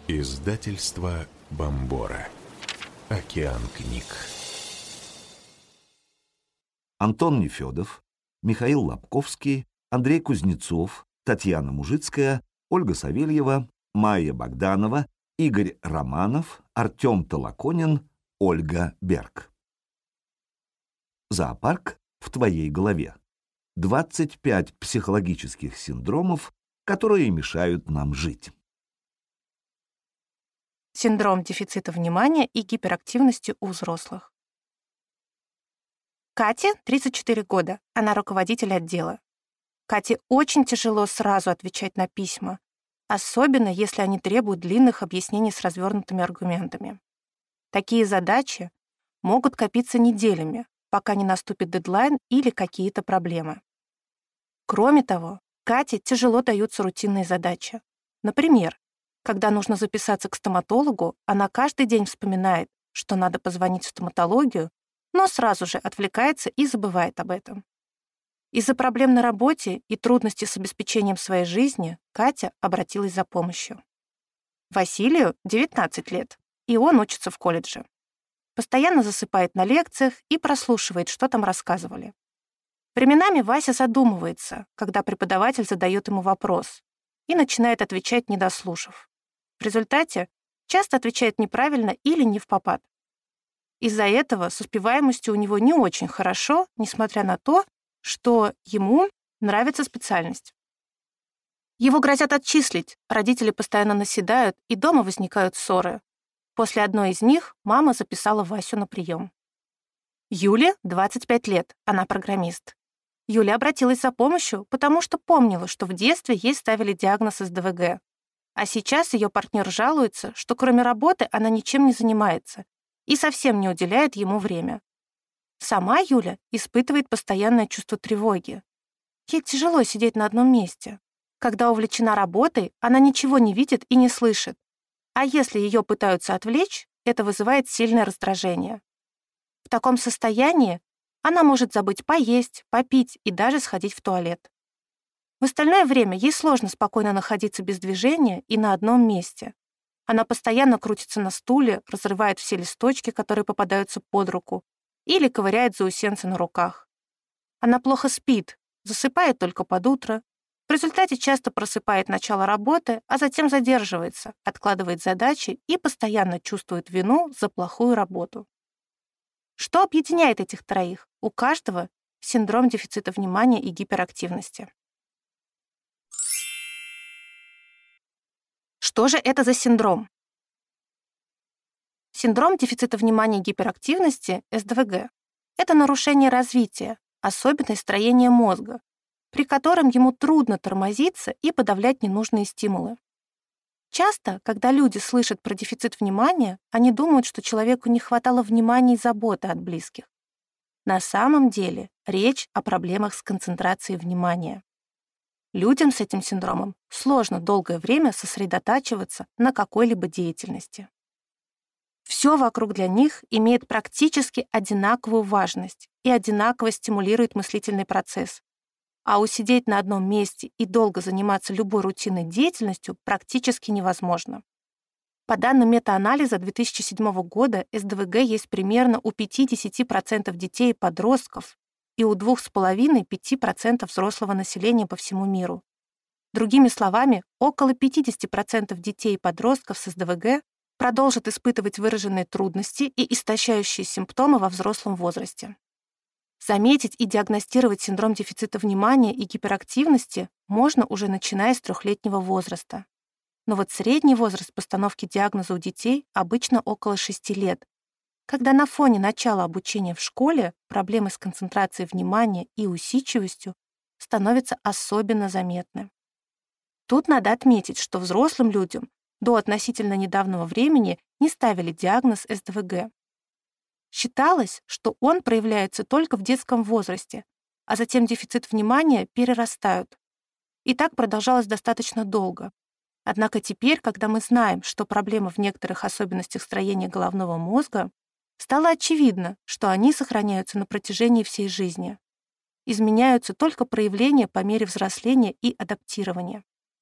Издательство Бомбора. Океан книг. Антон Нефёдов, Михаил Лобковский, Андрей Кузнецов, Татьяна Мужицкая, Ольга Савельева, Майя Богданова, Игорь Романов, Артем Толоконин, Ольга Берг. Зоопарк в твоей голове. 25 психологических синдромов, которые мешают нам жить. Синдром дефицита внимания и гиперактивности у взрослых. Кате 34 года, она руководитель отдела. Кате очень тяжело сразу отвечать на письма, особенно если они требуют длинных объяснений с развернутыми аргументами. Такие задачи могут копиться неделями, пока не наступит дедлайн или какие-то проблемы. Кроме того, Кате тяжело даются рутинные задачи. Например, когда нужно записаться к стоматологу, она каждый день вспоминает, что надо позвонить в стоматологию, но сразу же отвлекается и забывает об этом. Из-за проблем на работе и трудностей с обеспечением своей жизни Катя обратилась за помощью. Василию 19 лет, и он учится в колледже. Постоянно засыпает на лекциях и прослушивает, что там рассказывали. Временами Вася задумывается, когда преподаватель задает ему вопрос, и начинает отвечать, не дослушав. В результате часто отвечает неправильно или не впопад. Из-за этого с успеваемостью у него не очень хорошо, несмотря на то, что ему нравится специальность. Его грозят отчислить, родители постоянно наседают, и дома возникают ссоры. После одной из них мама записала Васю на прием. Юле 25 лет, она программист. Юля обратилась за помощью, потому что помнила, что в детстве ей ставили диагноз СДВГ. А сейчас ее партнер жалуется, что кроме работы она ничем не занимается и совсем не уделяет ему время. Сама Юля испытывает постоянное чувство тревоги. Ей тяжело сидеть на одном месте. Когда увлечена работой, она ничего не видит и не слышит. А если ее пытаются отвлечь, это вызывает сильное раздражение. В таком состоянии она может забыть поесть, попить и даже сходить в туалет. В остальное время ей сложно спокойно находиться без движения и на одном месте. Она постоянно крутится на стуле, разрывает все листочки, которые попадаются под руку, или ковыряет заусенцы на руках. Она плохо спит, засыпает только под утро, в результате часто просыпает начало работы, а затем задерживается, откладывает задачи и постоянно чувствует вину за плохую работу. Что объединяет этих троих? У каждого синдром дефицита внимания и гиперактивности. Что же это за синдром? Синдром дефицита внимания и гиперактивности, СДВГ, это нарушение развития, особенность строения мозга, при котором ему трудно тормозиться и подавлять ненужные стимулы. Часто, когда люди слышат про дефицит внимания, они думают, что человеку не хватало внимания и заботы от близких. На самом деле речь о проблемах с концентрацией внимания. Людям с этим синдромом сложно долгое время сосредотачиваться на какой-либо деятельности. Все вокруг для них имеет практически одинаковую важность и одинаково стимулирует мыслительный процесс. А усидеть на одном месте и долго заниматься любой рутинной деятельностью практически невозможно. По данным метаанализа 2007 года, СДВГ есть примерно у 5-10% детей и подростков и у 2,5-5% взрослого населения по всему миру. Другими словами, около 50% детей и подростков с СДВГ продолжат испытывать выраженные трудности и истощающие симптомы во взрослом возрасте. Заметить и диагностировать синдром дефицита внимания и гиперактивности можно уже начиная с 3-летнего возраста. Но вот средний возраст постановки диагноза у детей обычно около 6 лет, когда на фоне начала обучения в школе проблемы с концентрацией внимания и усидчивостью становятся особенно заметны. Тут надо отметить, что взрослым людям до относительно недавнего времени не ставили диагноз СДВГ. Считалось, что он проявляется только в детском возрасте, а затем дефицит внимания перерастают. И так продолжалось достаточно долго. Однако теперь, когда мы знаем, что проблема в некоторых особенностях строения головного мозга, стало очевидно, что они сохраняются на протяжении всей жизни. Изменяются только проявления по мере взросления и адаптирования.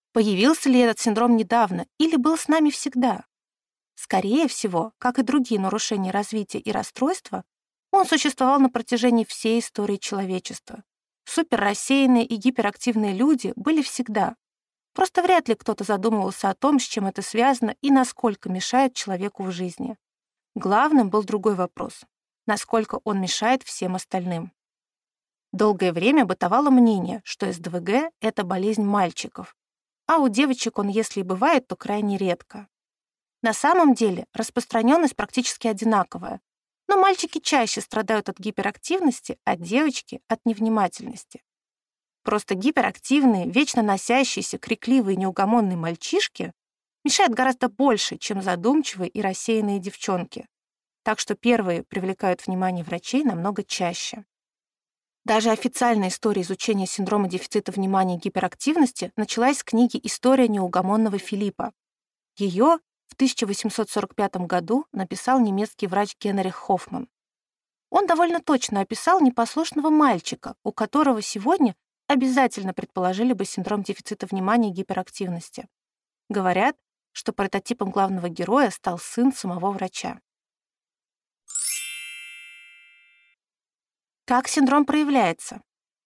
Появился ли этот синдром недавно или был с нами всегда? Скорее всего, как и другие нарушения развития и расстройства, он существовал на протяжении всей истории человечества. Суперрассеянные и гиперактивные люди были всегда. Просто вряд ли кто-то задумывался о том, с чем это связано и насколько мешает человеку в жизни. Главным был другой вопрос — насколько он мешает всем остальным. Долгое время бытовало мнение, что СДВГ — это болезнь мальчиков, а у девочек он, если и бывает, то крайне редко. На самом деле распространенность практически одинаковая, но мальчики чаще страдают от гиперактивности, а девочки — от невнимательности. Просто гиперактивные, вечно носящиеся, крикливые и неугомонные мальчишки мешают гораздо больше, чем задумчивые и рассеянные девчонки. Так что первые привлекают внимание врачей намного чаще. Даже официальная история изучения синдрома дефицита внимания и гиперактивности началась с книги «История неугомонного Филиппа». Ее в 1845 году написал немецкий врач Генрих Хоффман. Он довольно точно описал непослушного мальчика, у которого сегодня обязательно предположили бы синдром дефицита внимания и гиперактивности. Говорят, что прототипом главного героя стал сын самого врача. Как синдром проявляется?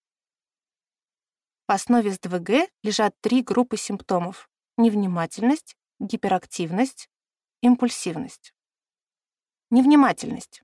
В основе СДВГ лежат 3 группы симптомов: невнимательность, гиперактивность, импульсивность. Невнимательность.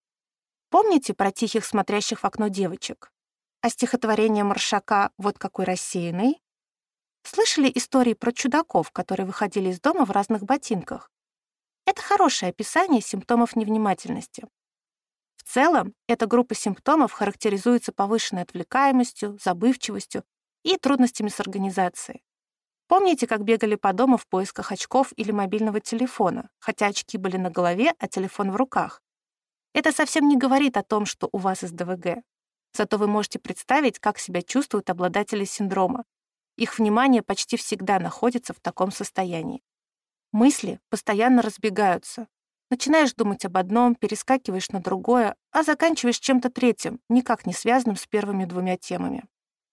Помните про тихих, смотрящих в окно девочек? А стихотворение Маршака «Вот какой рассеянный»? Слышали истории про чудаков, которые выходили из дома в разных ботинках? Это хорошее описание симптомов невнимательности. В целом, эта группа симптомов характеризуется повышенной отвлекаемостью, забывчивостью и трудностями с организацией. Помните, как бегали по дому в поисках очков или мобильного телефона, хотя очки были на голове, а телефон в руках? Это совсем не говорит о том, что у вас СДВГ. Зато вы можете представить, как себя чувствуют обладатели синдрома. Их внимание почти всегда находится в таком состоянии. Мысли постоянно разбегаются. Начинаешь думать об одном, перескакиваешь на другое, а заканчиваешь чем-то третьим, никак не связанным с первыми 2 темами.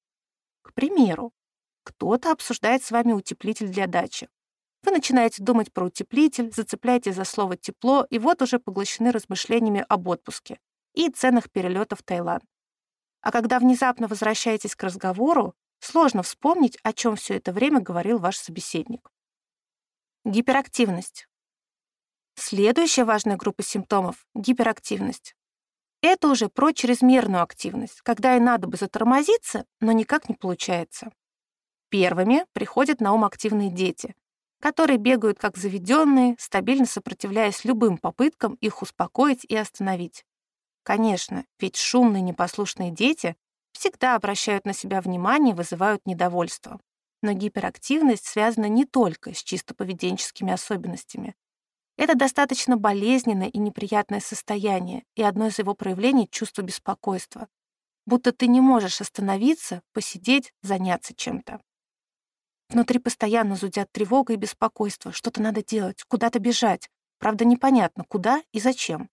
К примеру, кто-то обсуждает с вами утеплитель для дачи. Вы начинаете думать про утеплитель, зацепляетесь за слово «тепло», и вот уже поглощены размышлениями об отпуске и ценах перелета в Таиланд. А когда внезапно возвращаетесь к разговору, сложно вспомнить, о чем все это время говорил ваш собеседник. Гиперактивность. Следующая важная группа симптомов — гиперактивность. Это уже про чрезмерную активность, когда и надо бы затормозиться, но никак не получается. Первыми приходят на ум активные дети, которые бегают как заведенные, стабильно сопротивляясь любым попыткам их успокоить и остановить. Конечно, ведь шумные непослушные дети всегда обращают на себя внимание и вызывают недовольство. Но гиперактивность связана не только с чисто поведенческими особенностями. Это достаточно болезненное и неприятное состояние, и одно из его проявлений — чувство беспокойства. Будто ты не можешь остановиться, посидеть, заняться чем-то. Внутри постоянно зудят тревога и беспокойство, что-то надо делать, куда-то бежать. Правда, непонятно, куда и зачем.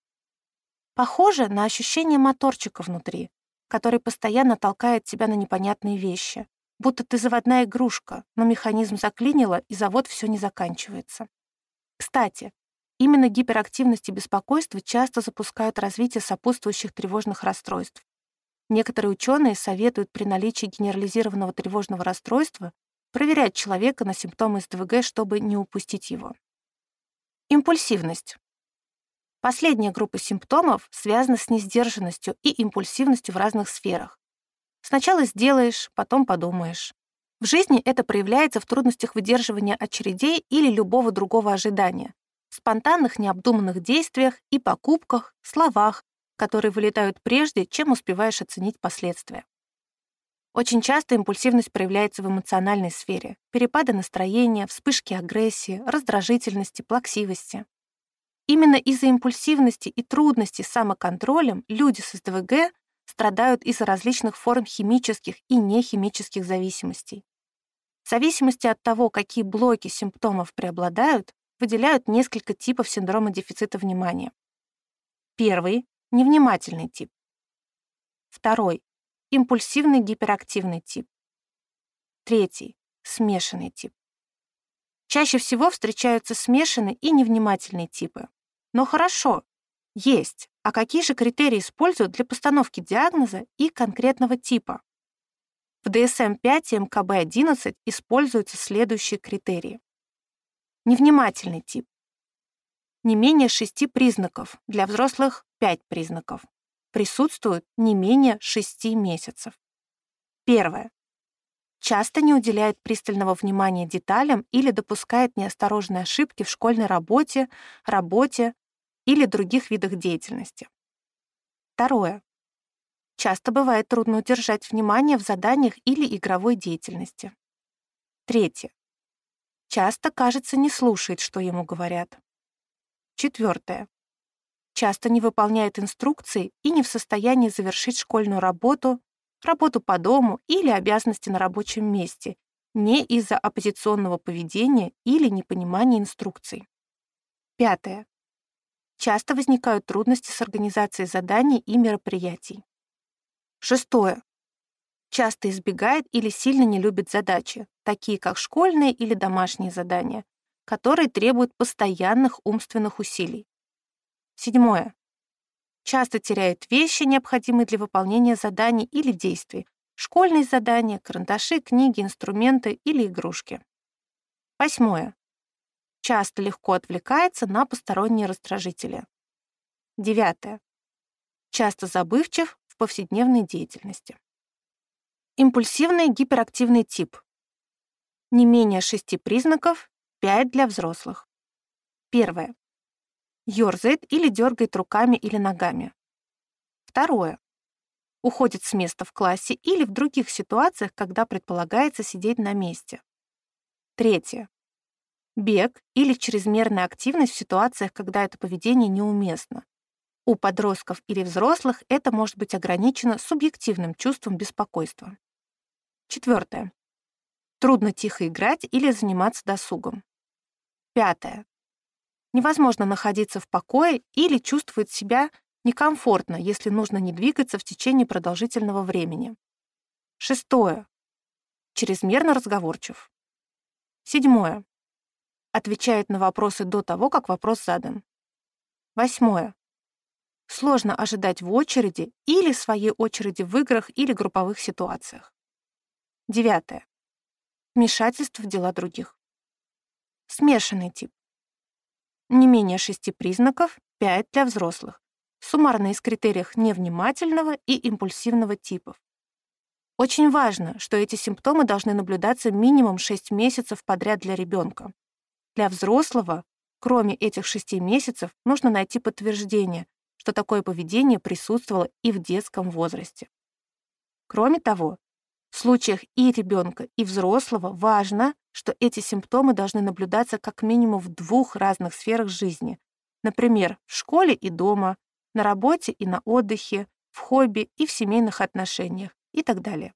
Похоже на ощущение моторчика внутри, который постоянно толкает тебя на непонятные вещи. Будто ты заводная игрушка, но механизм заклинило, и завод все не заканчивается. Кстати, именно гиперактивность и беспокойство часто запускают развитие сопутствующих тревожных расстройств. Некоторые ученые советуют при наличии генерализированного тревожного расстройства проверять человека на симптомы СДВГ, чтобы не упустить его. Импульсивность. Последняя группа симптомов связана с несдержанностью и импульсивностью в разных сферах. Сначала сделаешь, потом подумаешь. В жизни это проявляется в трудностях выдерживания очередей или любого другого ожидания, в спонтанных необдуманных действиях и покупках, словах, которые вылетают прежде, чем успеваешь оценить последствия. Очень часто импульсивность проявляется в эмоциональной сфере. Перепады настроения, вспышки агрессии, раздражительности, плаксивости. Именно из-за импульсивности и трудностей с самоконтролем люди с СДВГ страдают из-за различных форм химических и нехимических зависимостей. В зависимости от того, какие блоки симптомов преобладают, выделяют несколько типов синдрома дефицита внимания. Первый — невнимательный тип. Второй — импульсивный гиперактивный тип. Третий — смешанный тип. Чаще всего встречаются смешанные и невнимательные типы. Но хорошо, есть. А какие же критерии используют для постановки диагноза и конкретного типа? В DSM-5 и МКБ-11 используются следующие критерии. Невнимательный тип. Не менее 6 признаков, для взрослых 5 признаков. Присутствует не менее 6 месяцев. Первое. Часто не уделяет пристального внимания деталям или допускает неосторожные ошибки в школьной работе или других видах деятельности. Второе. Часто бывает трудно удержать внимание в заданиях или игровой деятельности. Третье. Часто, кажется, не слушает, что ему говорят. Четвертое. Часто не выполняет инструкции и не в состоянии завершить школьную работу по дому или обязанности на рабочем месте, не из-за оппозиционного поведения или непонимания инструкций. Пятое. Часто возникают трудности с организацией заданий и мероприятий. Шестое. Часто избегает или сильно не любит задачи, такие как школьные или домашние задания, которые требуют постоянных умственных усилий. Седьмое. Часто теряет вещи, необходимые для выполнения заданий или действий, школьные задания, карандаши, книги, инструменты или игрушки. Восьмое. Часто легко отвлекается на посторонние раздражители. Девятое. Часто забывчив в повседневной деятельности. Импульсивный гиперактивный тип. Не менее 6 признаков, 5 для взрослых. Первое. Ёрзает или дергает руками или ногами. Второе. Уходит с места в классе или в других ситуациях, когда предполагается сидеть на месте. Третье. Бег или чрезмерная активность в ситуациях, когда это поведение неуместно. У подростков или взрослых это может быть ограничено субъективным чувством беспокойства. Четвертое. Трудно тихо играть или заниматься досугом. Пятое. Невозможно находиться в покое или чувствует себя некомфортно, если нужно не двигаться в течение продолжительного времени. Шестое. Чрезмерно разговорчив. Седьмое. Отвечает на вопросы до того, как вопрос задан. Восьмое. Сложно ожидать в очереди или своей очереди в играх или групповых ситуациях. Девятое. Вмешательство в дела других. Смешанный тип. Не менее 6 признаков, 5 для взрослых. Суммарно из критериев невнимательного и импульсивного типов. Очень важно, что эти симптомы должны наблюдаться минимум 6 месяцев подряд для ребенка. Для взрослого, кроме этих 6 месяцев, нужно найти подтверждение, что такое поведение присутствовало и в детском возрасте. Кроме того, в случаях и ребенка, и взрослого важно, что эти симптомы должны наблюдаться как минимум в 2 разных сферах жизни, например, в школе и дома, на работе и на отдыхе, в хобби и в семейных отношениях и так далее.